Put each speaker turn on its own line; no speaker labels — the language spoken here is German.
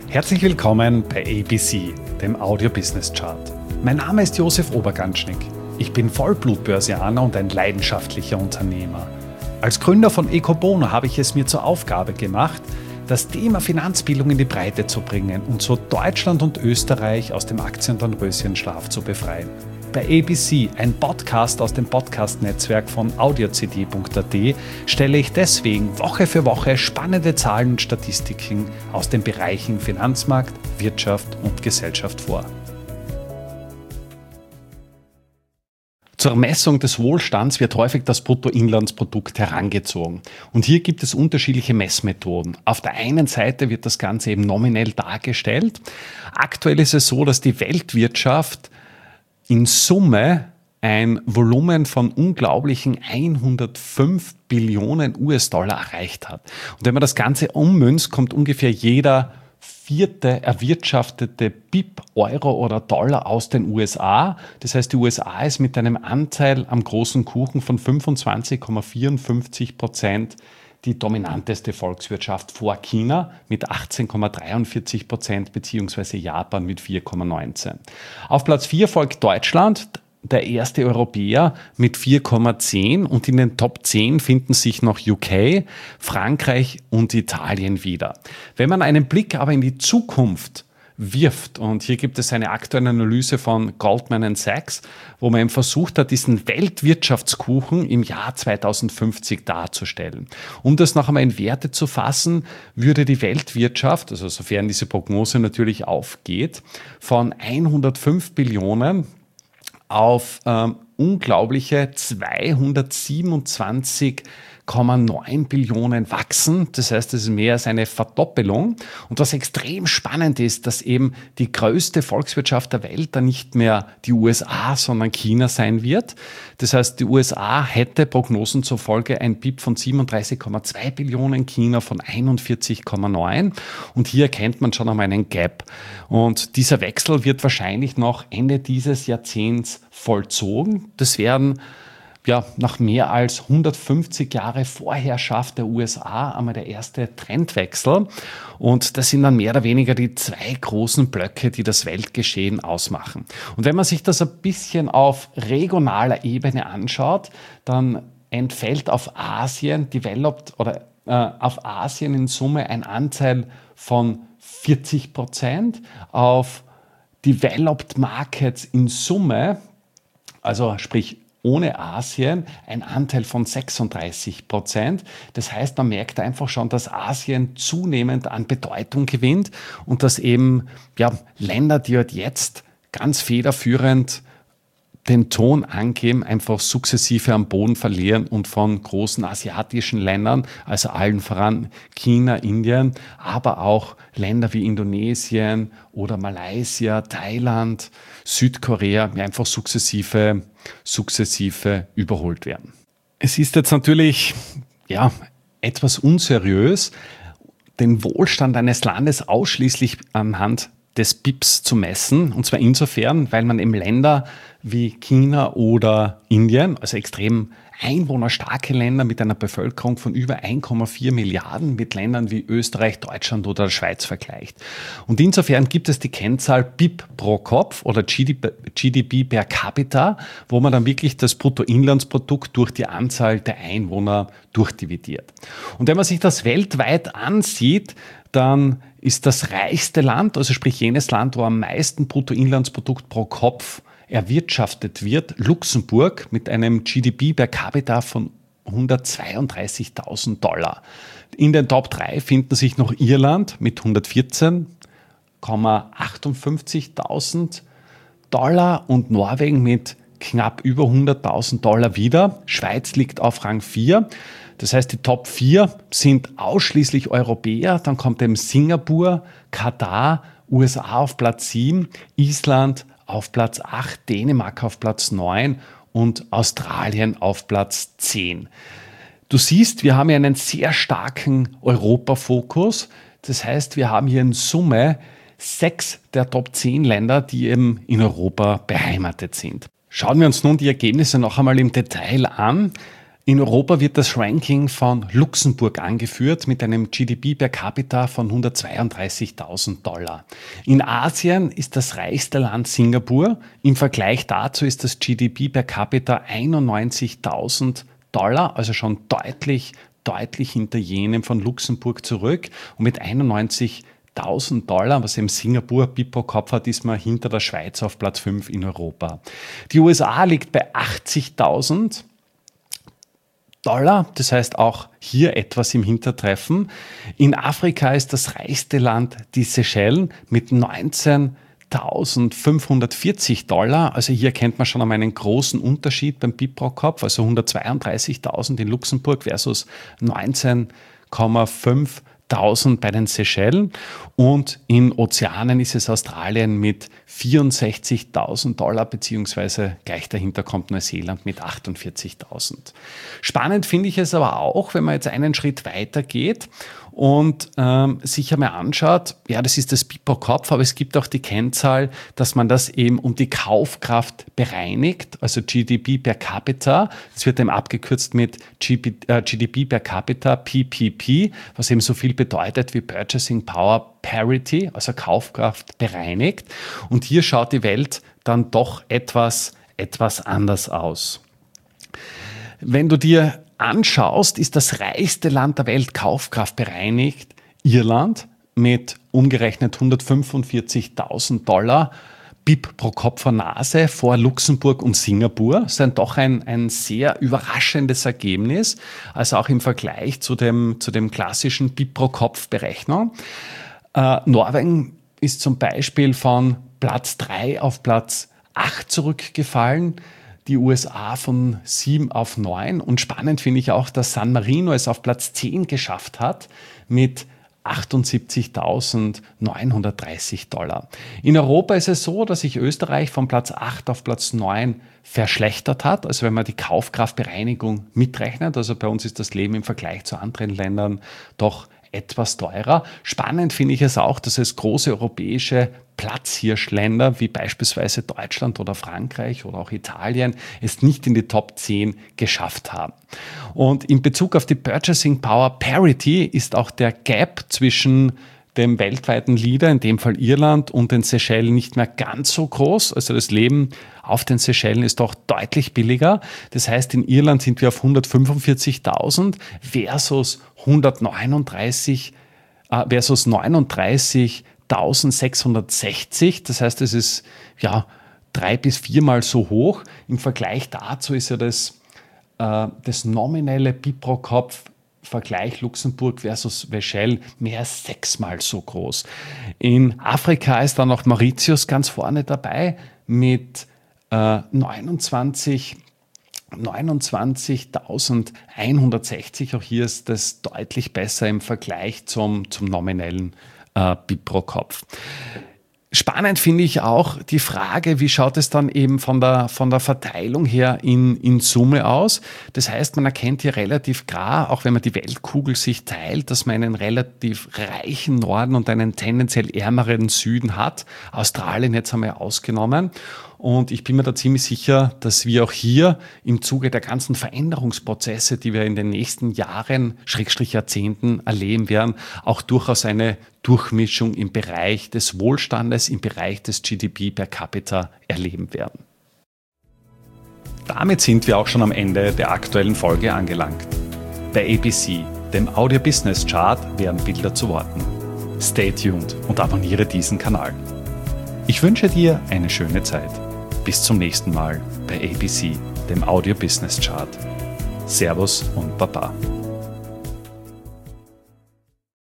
Herzlich willkommen bei ABC, dem Audio Business Chart. Mein Name ist Josef Oberganschnick. Ich bin Vollblut-Börsianer und ein leidenschaftlicher Unternehmer. Als Gründer von Ecobono habe ich es mir zur Aufgabe gemacht, das Thema Finanzbildung in die Breite zu bringen und so Deutschland und Österreich aus dem Aktiendornröschenschlaf zu befreien. Bei ABC, ein Podcast aus dem Podcast-Netzwerk von audiocd.at, stelle ich deswegen Woche für Woche spannende Zahlen und Statistiken aus den Bereichen Finanzmarkt, Wirtschaft und Gesellschaft vor. Zur Messung des Wohlstands wird häufig das Bruttoinlandsprodukt herangezogen. Und hier gibt es unterschiedliche Messmethoden. Auf der einen Seite wird das Ganze eben nominell dargestellt. Aktuell ist es so, dass die Weltwirtschaft in Summe ein Volumen von unglaublichen 105 Billionen US-Dollar erreicht hat. Und wenn man das Ganze ummünzt, kommt ungefähr jeder vierte erwirtschaftete BIP, Euro oder Dollar aus den USA. Das heißt, die USA ist mit einem Anteil am großen Kuchen von 25,54% die dominanteste Volkswirtschaft vor China mit 18,43% bzw. Japan mit 4,19%. Auf Platz 4 folgt Deutschland, der erste Europäer mit 4,10 und in den Top 10 finden sich noch UK, Frankreich und Italien wieder. Wenn man einen Blick aber in die Zukunft wirft, und hier gibt es eine aktuelle Analyse von Goldman Sachs, wo man eben versucht hat, diesen Weltwirtschaftskuchen im Jahr 2050 darzustellen. Um das noch einmal in Werte zu fassen, würde die Weltwirtschaft, also sofern diese Prognose natürlich aufgeht, von 105 Billionen auf unglaubliche 227,9 Billionen wachsen. Das heißt, das ist mehr als eine Verdoppelung. Und was extrem spannend ist, dass eben die größte Volkswirtschaft der Welt dann nicht mehr die USA, sondern China sein wird. Das heißt, die USA hätte Prognosen zufolge ein BIP von 37,2 Billionen, China von 41,9. Und hier erkennt man schon einmal einen Gap. Und dieser Wechsel wird wahrscheinlich noch Ende dieses Jahrzehnts vollzogen. Das werden nach mehr als 150 Jahre Vorherrschaft der USA einmal der erste Trendwechsel. Und das sind dann mehr oder weniger die zwei großen Blöcke, die das Weltgeschehen ausmachen. Und wenn man sich das ein bisschen auf regionaler Ebene anschaut, dann entfällt auf Asien auf Asien in Summe ein Anteil von 40%, auf Developed Markets in Summe, also sprich ohne Asien, ein Anteil von 36%. Das heißt, man merkt einfach schon, dass Asien zunehmend an Bedeutung gewinnt und dass eben Länder, die halt jetzt ganz federführend den Ton angeben, einfach sukzessive am Boden verlieren und von großen asiatischen Ländern, also allen voran China, Indien, aber auch Länder wie Indonesien oder Malaysia, Thailand, Südkorea einfach sukzessive überholt werden. Es ist jetzt natürlich etwas unseriös, den Wohlstand eines Landes ausschließlich anhand des BIPs zu messen. Und zwar insofern, weil man eben Länder wie China oder Indien, also extrem einwohnerstarke Länder mit einer Bevölkerung von über 1,4 Milliarden mit Ländern wie Österreich, Deutschland oder der Schweiz vergleicht. Und insofern gibt es die Kennzahl BIP pro Kopf oder GDP per capita, wo man dann wirklich das Bruttoinlandsprodukt durch die Anzahl der Einwohner durchdividiert. Und wenn man sich das weltweit ansieht, dann ist das reichste Land, also sprich jenes Land, wo am meisten Bruttoinlandsprodukt pro Kopf erwirtschaftet wird, Luxemburg mit einem GDP per capita von $132.000. In den Top 3 finden sich noch Irland mit 114,58.000 und Norwegen mit knapp über $100.000 wieder. Schweiz liegt auf Rang 4. Das heißt, die Top 4 sind ausschließlich Europäer. Dann kommt eben Singapur, Katar, USA auf Platz 7, Island auf Platz 8, Dänemark auf Platz 9 und Australien auf Platz 10. Du siehst, wir haben hier einen sehr starken Europa-Fokus. Das heißt, wir haben hier in Summe 6 der Top 10 Länder, die eben in Europa beheimatet sind. Schauen wir uns nun die Ergebnisse noch einmal im Detail an. In Europa wird das Ranking von Luxemburg angeführt mit einem GDP per capita von $132.000. In Asien ist das reichste Land Singapur. Im Vergleich dazu ist das GDP per capita $91.000, also schon deutlich hinter jenem von Luxemburg zurück. Und mit $91.000, was eben Singapur BIP pro Kopf hat, ist man hinter der Schweiz auf Platz 5 in Europa. Die USA liegt bei $80.000. Das heißt auch hier etwas im Hintertreffen. In Afrika ist das reichste Land die Seychellen mit $19.540. Also hier kennt man schon einmal einen großen Unterschied beim BIP pro Kopf, also 132.000 in Luxemburg versus 19,5 bei den Seychellen, und in Ozeanen ist es Australien mit $64.000 beziehungsweise gleich dahinter kommt Neuseeland mit 48.000. Spannend finde ich es aber auch, wenn man jetzt einen Schritt weiter geht und sich einmal anschaut, ja, das ist das BIP pro Kopf, aber es gibt auch die Kennzahl, dass man das eben um die Kaufkraft bereinigt, also GDP per capita. Das wird eben abgekürzt mit GDP per capita, PPP, was eben so viel bedeutet wie Purchasing Power Parity, also Kaufkraft bereinigt. Und hier schaut die Welt dann doch etwas anders aus. Wenn du dir anschaust, ist das reichste Land der Welt Kaufkraft bereinigt Irland mit umgerechnet $145.000 BIP pro Kopf vor Nase vor Luxemburg und Singapur. Das ist doch ein sehr überraschendes Ergebnis, also auch im Vergleich zu dem klassischen BIP pro Kopf Berechnung. Norwegen ist zum Beispiel von Platz 3 auf Platz 8 zurückgefallen. Die USA von 7 auf 9. Und spannend finde ich auch, dass San Marino es auf Platz 10 geschafft hat mit $78.930. In Europa ist es so, dass sich Österreich von Platz 8 auf Platz 9 verschlechtert hat. Also wenn man die Kaufkraftbereinigung mitrechnet, also bei uns ist das Leben im Vergleich zu anderen Ländern doch etwas teurer. Spannend finde ich es auch, dass es große europäische Platzhirschländer wie beispielsweise Deutschland oder Frankreich oder auch Italien es nicht in die Top 10 geschafft haben. Und in Bezug auf die Purchasing Power Parity ist auch der Gap zwischen dem weltweiten Leader, in dem Fall Irland, und den Seychellen nicht mehr ganz so groß. Also das Leben auf den Seychellen ist doch deutlich billiger. Das heißt, in Irland sind wir auf 145.000 versus 39.660. Das heißt, es ist 3 bis 4 Mal so hoch. Im Vergleich dazu ist ja das nominelle BIP pro Kopf Vergleich Luxemburg versus Seychellen mehr als 6 Mal so groß. In Afrika ist dann noch Mauritius ganz vorne dabei mit 29.160. Auch hier ist das deutlich besser im Vergleich zum nominellen BIP pro Kopf. Spannend finde ich auch die Frage, wie schaut es dann eben von der Verteilung her in Summe aus? Das heißt, man erkennt hier relativ klar, auch wenn man die Weltkugel sich teilt, dass man einen relativ reichen Norden und einen tendenziell ärmeren Süden hat. Australien jetzt einmal ausgenommen. Und ich bin mir da ziemlich sicher, dass wir auch hier im Zuge der ganzen Veränderungsprozesse, die wir in den nächsten Jahren, Jahrzehnten erleben werden, auch durchaus eine Durchmischung im Bereich des Wohlstandes, im Bereich des GDP per capita erleben werden. Damit sind wir auch schon am Ende der aktuellen Folge angelangt. Bei ABC, dem Audio Business Chart, werden Bilder zu Worten. Stay tuned und abonniere diesen Kanal. Ich wünsche dir eine schöne Zeit. Bis zum nächsten Mal bei ABC, dem Audio Business Chart. Servus und Baba.